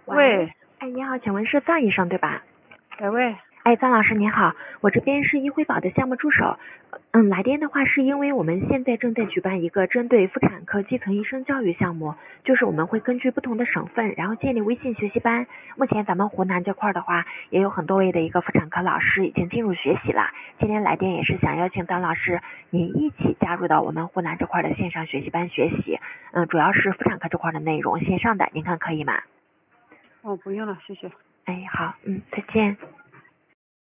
喂， 哎，你好，请问是臧医生对吧？ 喂， 哎，臧老师您好，我这边是医辉宝的项目助手。来电的话是因为我们现在正在举办一个针对妇产科基层医生教育项目，就是我们会根据不同的省份，然后建立微信学习班。目前咱们湖南这块的话，也有很多位的一个妇产科老师已经进入学习了。今天来电也是想邀请臧老师您一起加入到我们湖南这块的线上学习班学习。主要是妇产科这块的内容，线上的，您看可以吗？ 不用了，谢谢。 哎，好，再见。